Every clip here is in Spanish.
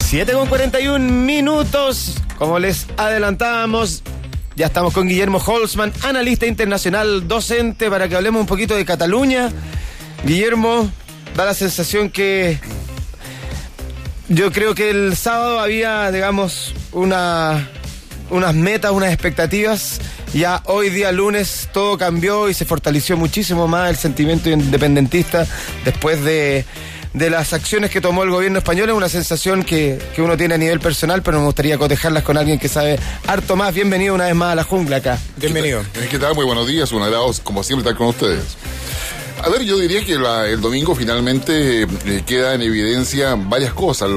7:41. Como les adelantábamos, ya estamos con Guillermo Holzman, analista internacional, docente, para que hablemos un poquito de Cataluña. Guillermo, da la sensación que yo creo que el sábado había, digamos, unas metas, unas expectativas. Ya hoy día lunes todo cambió y se fortaleció muchísimo más el sentimiento independentista después de las acciones que tomó el gobierno español. Es una sensación que uno tiene a nivel personal, pero me gustaría cotejarlas con alguien que sabe harto más. Bienvenido una vez más a la jungla acá. Bienvenido. ¿Qué tal? Muy buenos días, un agrado como siempre estar con ustedes. A ver, yo diría que el domingo finalmente queda en evidencia varias cosas.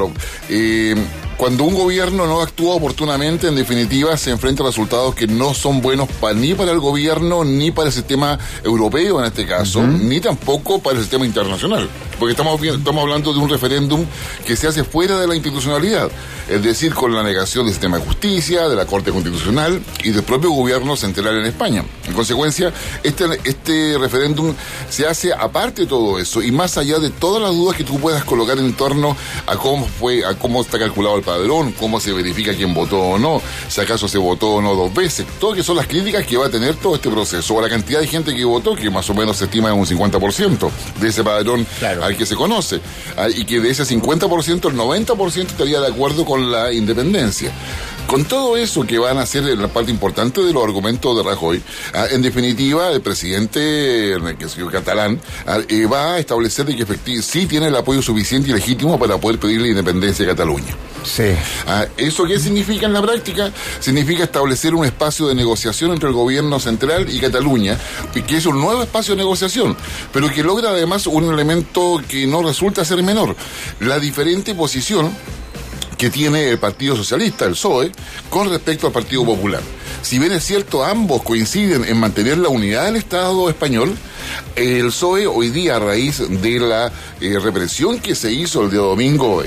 Cuando un gobierno no actúa oportunamente, en definitiva, se enfrenta a resultados que no son buenos ni para el gobierno, ni para el sistema europeo en este caso, ni tampoco para el sistema internacional. Porque estamos hablando de un referéndum que se hace fuera de la institucionalidad, es decir, con la negación del sistema de justicia, de la Corte Constitucional y del propio gobierno central en España. En consecuencia, este referéndum se hace aparte de todo eso y más allá de todas las dudas que tú puedas colocar en torno a cómo está calculado el padrón, cómo se verifica quién votó o no, si acaso se votó o no 2 veces, todo que son las críticas que va a tener todo este proceso, o la cantidad de gente que votó, que más o menos se estima en un 50% de ese padrón al que se conoce, y que de ese 50%, el 90% estaría de acuerdo con la independencia. Con todo eso que van a ser la parte importante de los argumentos de Rajoy, en definitiva, el presidente catalán va a establecer de que sí tiene el apoyo suficiente y legítimo para poder pedir la independencia de Cataluña. Sí. ¿Eso qué significa en la práctica? Significa establecer un espacio de negociación entre el gobierno central y Cataluña, que es un nuevo espacio de negociación, pero que logra además un elemento que no resulta ser menor: la diferente posición que tiene el Partido Socialista, el PSOE, con respecto al Partido Popular. Si bien es cierto, ambos coinciden en mantener la unidad del Estado español, el PSOE hoy día, a raíz de la represión que se hizo el día domingo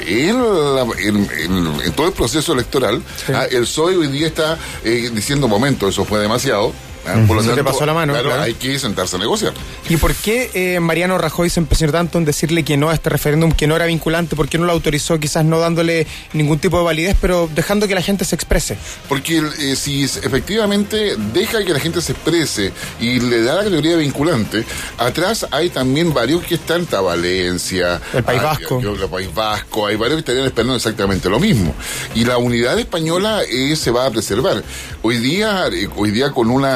en todo el proceso electoral, el PSOE hoy día está diciendo, momento, eso fue demasiado. Por lo tanto, te pasó la mano, claro, hay que sentarse a negociar. ¿Y por qué Mariano Rajoy se empecinó tanto en decirle que no a este referéndum, que no era vinculante? ¿Por qué no lo autorizó? Quizás no dándole ningún tipo de validez, pero dejando que la gente se exprese. Porque si efectivamente deja que la gente se exprese y le da la categoría de vinculante, atrás hay también varios que están, Valencia, el País Vasco, hay varios que estarían esperando exactamente lo mismo. Y la unidad española se va a preservar. Hoy día con un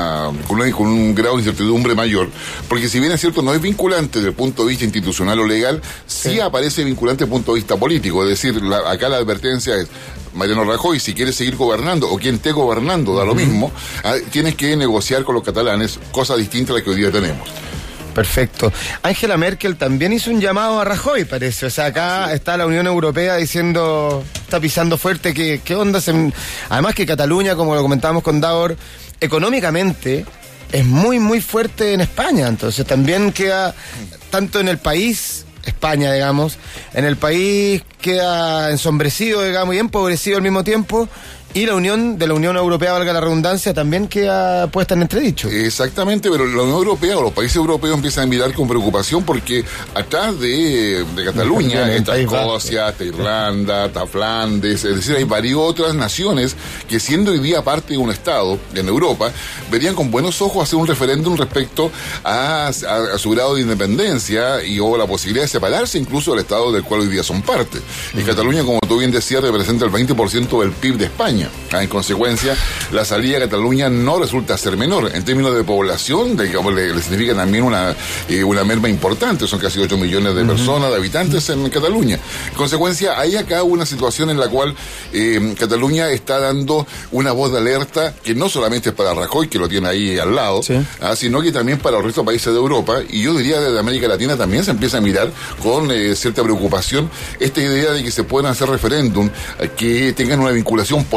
grado de incertidumbre mayor, porque si bien es cierto no es vinculante desde el punto de vista institucional o legal, sí aparece vinculante desde el punto de vista político. Es decir, acá la advertencia es: Mariano Rajoy, si quieres seguir gobernando, o quien esté gobernando, da lo mismo, tienes que negociar con los catalanes, cosa distinta a la que hoy día tenemos. Perfecto. Angela Merkel también hizo un llamado a Rajoy, parece. O sea, acá está la Unión Europea diciendo, está pisando fuerte, ¿qué onda? Además que Cataluña, como lo comentábamos con Davor, económicamente es muy, muy fuerte en España. Entonces también queda, tanto en el país, España, digamos, en el país queda ensombrecido, digamos, y empobrecido al mismo tiempo. Y la Unión Europea, valga la redundancia, también queda puesta en entredicho. Exactamente, pero la Unión Europea o los países europeos empiezan a mirar con preocupación porque atrás de Cataluña está Escocia, está Irlanda, está Flandes, es decir, hay varias otras naciones que, siendo hoy día parte de un Estado en Europa, verían con buenos ojos hacer un referéndum respecto a su grado de independencia o la posibilidad de separarse incluso del Estado del cual hoy día son parte. Y Cataluña, como tú bien decías, representa el 20% del PIB de España. En consecuencia, la salida de Cataluña no resulta ser menor. En términos de población, digamos, le significa también una merma importante. Son casi 8 millones de personas, de habitantes en Cataluña. En consecuencia, hay acá una situación en la cual Cataluña está dando una voz de alerta que no solamente es para Rajoy, que lo tiene ahí al lado, sino que también para el resto de países de Europa, y yo diría desde América Latina también se empieza a mirar con cierta preocupación esta idea de que se puedan hacer referéndum que tengan una vinculación política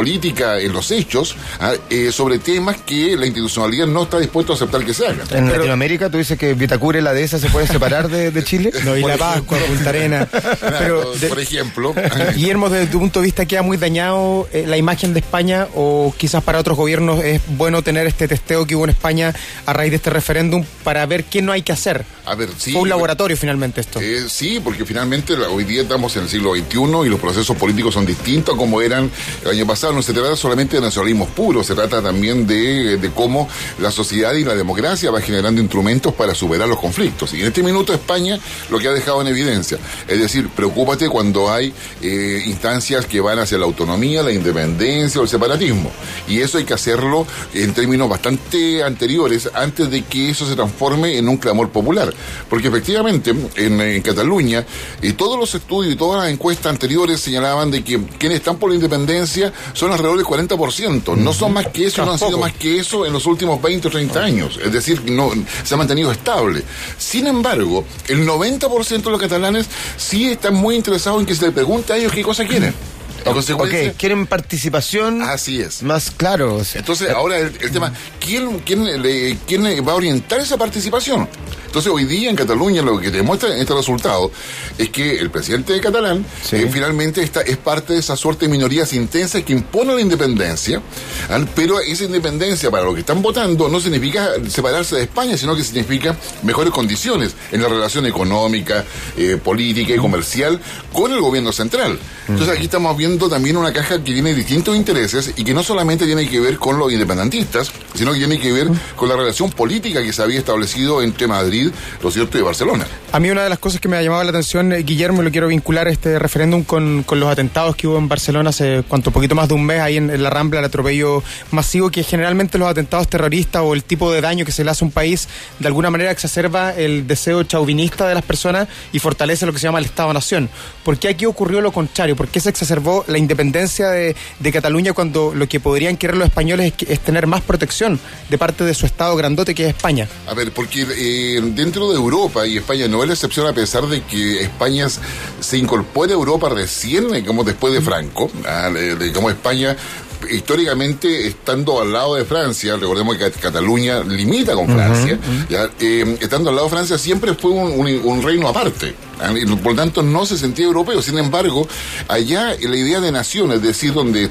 política en los hechos sobre temas que la institucionalidad no está dispuesta a aceptar que se hagan. En Latinoamérica, tú dices que Vitacura y la dehesa se pueden separar de Chile. No, y La Pascua, Punta Arena. Pero, por ejemplo. Guillermo, desde tu punto de vista, ¿queda muy dañado la imagen de España o quizás para otros gobiernos es bueno tener este testeo que hubo en España a raíz de este referéndum para ver qué no hay que hacer? A ver, sí. Fue un laboratorio finalmente esto. Sí, porque finalmente hoy día estamos en el siglo XXI y los procesos políticos son distintos a como eran el año pasado. No se trata solamente de nacionalismo puro, se trata también de cómo la sociedad y la democracia va generando instrumentos para superar los conflictos. Y en este minuto España lo que ha dejado en evidencia, es decir, preocúpate cuando hay instancias que van hacia la autonomía, la independencia o el separatismo. Y eso hay que hacerlo en términos bastante anteriores, antes de que eso se transforme en un clamor popular. Porque efectivamente en Cataluña todos los estudios y todas las encuestas anteriores señalaban de que quienes están por la independencia son alrededor del 40%, no son más que eso, no han sido más que eso en los últimos 20 o 30 años, es decir, no se ha mantenido estable. Sin embargo, el 90% de los catalanes sí están muy interesados en que se les pregunte a ellos qué cosa quieren. En consecuencia, quieren participación. Así es. Más claro. O sea. Entonces, ahora el tema, ¿quién va a orientar esa participación? Entonces, hoy día en Cataluña lo que demuestra este resultado es que el presidente catalán finalmente es parte de esa suerte de minorías intensas que impone la independencia, pero esa independencia para los que están votando no significa separarse de España, sino que significa mejores condiciones en la relación económica, política y comercial con el gobierno central. Entonces, aquí estamos viendo también una caja que tiene distintos intereses y que no solamente tiene que ver con los independentistas, sino que tiene que ver con la relación política que se había establecido entre Madrid, lo cierto, y Barcelona. A mí una de las cosas que me ha llamado la atención, Guillermo, y lo quiero vincular este referéndum con los atentados que hubo en Barcelona hace poquito más de un mes, ahí en la Rambla, el atropello masivo, que generalmente los atentados terroristas o el tipo de daño que se le hace a un país de alguna manera exacerba el deseo chauvinista de las personas y fortalece lo que se llama el Estado-Nación. ¿Por qué aquí ocurrió lo contrario? ¿Por qué se exacerbó la independencia de Cataluña cuando lo que podrían querer los españoles es tener más protección de parte de su Estado grandote que es España? A ver, porque dentro de Europa, y España no es la excepción a pesar de que España se incorpora a Europa recién, como después de Franco, como España históricamente estando al lado de Francia, recordemos que Cataluña limita con Francia, estando al lado de Francia siempre fue un reino aparte, por lo tanto no se sentía europeo. Sin embargo, allá la idea de nación, es decir, donde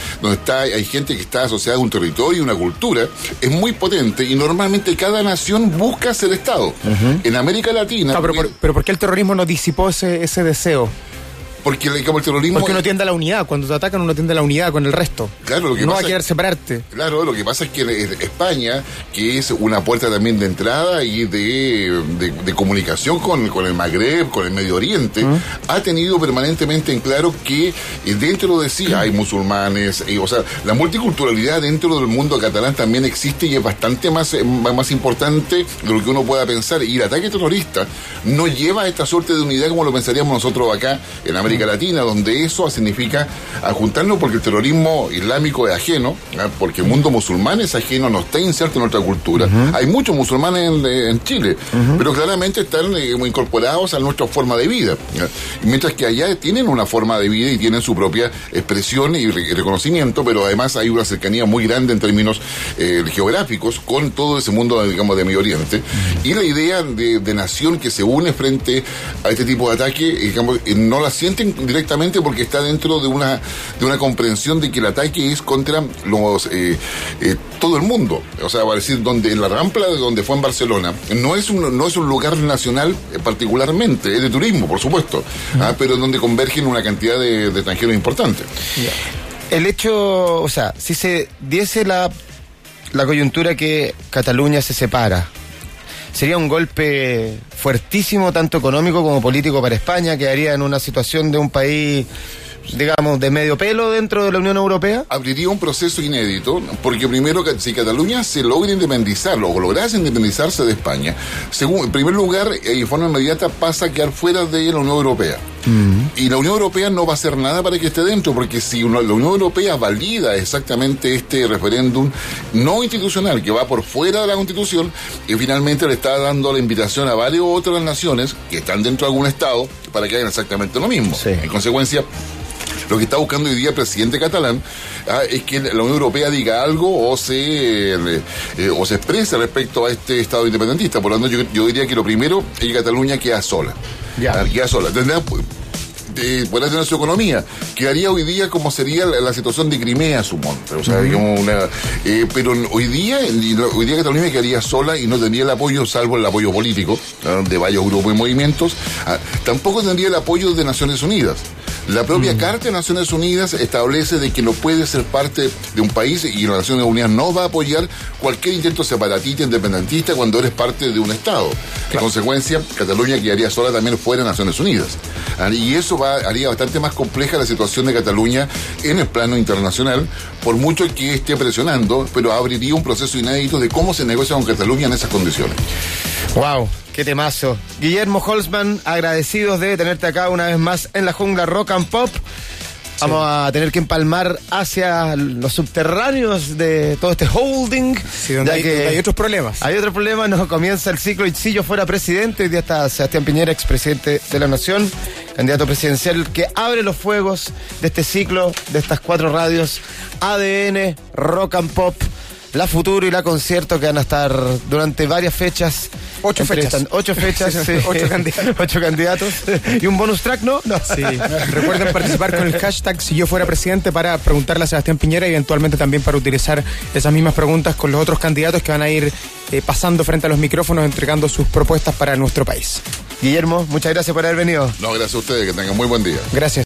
hay gente que está asociada a un territorio y una cultura, es muy potente y normalmente cada nación busca ser Estado. En América Latina... Pero ¿por qué el terrorismo no disipó ese deseo? Porque como el terrorismo... Porque uno tiende a la unidad. Cuando te atacan, uno tiende a la unidad con el resto. Claro, lo que no pasa va a querer separarte. Claro, lo que pasa es que España, que es una puerta también de entrada y de comunicación con el Magreb, con el Medio Oriente, ha tenido permanentemente en claro que dentro de sí hay musulmanes, o sea, la multiculturalidad dentro del mundo catalán también existe y es bastante más importante de lo que uno pueda pensar. Y el ataque terrorista no lleva a esta suerte de unidad como lo pensaríamos nosotros acá en América Latina, donde eso significa juntarnos porque el terrorismo islámico es ajeno, porque el mundo musulmán es ajeno, no está inserto en nuestra cultura. Hay muchos musulmanes en Chile, pero claramente están incorporados a nuestra forma de vida. Mientras que allá tienen una forma de vida y tienen su propia expresión y reconocimiento, pero además hay una cercanía muy grande en términos geográficos con todo ese mundo, digamos, de Medio Oriente. Y la idea de nación que se une frente a este tipo de ataque, digamos, no la sienten directamente porque está dentro de una comprensión de que el ataque es contra todo el mundo. O sea, va a decir, en la Rambla, donde fue en Barcelona, no es un lugar nacional particularmente, es de turismo, por supuesto, pero donde convergen una cantidad de extranjeros importantes. El hecho, o sea, si se diese la coyuntura que Cataluña se separa, sería un golpe fuertísimo, tanto económico como político para España. Quedaría en una situación de un país, digamos, de medio pelo dentro de la Unión Europea. Abriría un proceso inédito, porque primero, si Cataluña se logra independizar o lograse independizarse de España, en primer lugar, y de forma inmediata, pasa a quedar fuera de la Unión Europea. Y la Unión Europea no va a hacer nada para que esté dentro, porque si la Unión Europea valida exactamente este referéndum no institucional que va por fuera de la Constitución, y finalmente le está dando la invitación a varias otras naciones que están dentro de algún Estado para que hagan exactamente lo mismo. En consecuencia, Lo que está buscando hoy día el presidente catalán es que la Unión Europea diga algo o se exprese respecto a este Estado independentista. Por lo tanto, yo diría que lo primero es que Cataluña queda sola. Queda sola. Podrá tener su economía. Quedaría hoy día como sería la situación de Crimea, sumonte. O sea, digamos pero hoy día Cataluña quedaría sola y no tendría el apoyo, salvo el apoyo político de varios grupos y movimientos. Tampoco tendría el apoyo de Naciones Unidas. La propia Carta de Naciones Unidas establece de que no puede ser parte de un país y las Naciones Unidas no va a apoyar cualquier intento separatista, independentista cuando eres parte de un Estado. En consecuencia, Cataluña quedaría sola también fuera de Naciones Unidas. Y eso haría bastante más compleja la situación de Cataluña en el plano internacional, por mucho que esté presionando, pero abriría un proceso inédito de cómo se negocia con Cataluña en esas condiciones. ¡Wow! ¡Qué temazo! Guillermo Holzman, agradecidos de tenerte acá una vez más en la jungla Rock and Pop. Vamos a tener que empalmar hacia los subterráneos de todo este holding. Sí, donde hay otros problemas. Hay otros problemas, nos comienza el ciclo. Y si yo fuera presidente, hoy día está Sebastián Piñera, expresidente de la Nación, candidato presidencial, que abre los fuegos de este ciclo, de estas 4 radios, ADN, Rock and Pop, La Futuro y La Concierto, que van a estar durante varias fechas. 8 fechas. 8 fechas, sí. 8 candidatos. ¿Y un bonus track, no? Sí. Recuerden participar con el hashtag Si Yo Fuera Presidente para preguntarle a Sebastián Piñera y eventualmente también para utilizar esas mismas preguntas con los otros candidatos que van a ir pasando frente a los micrófonos, entregando sus propuestas para nuestro país. Guillermo, muchas gracias por haber venido. No, gracias a ustedes, que tengan muy buen día. Gracias.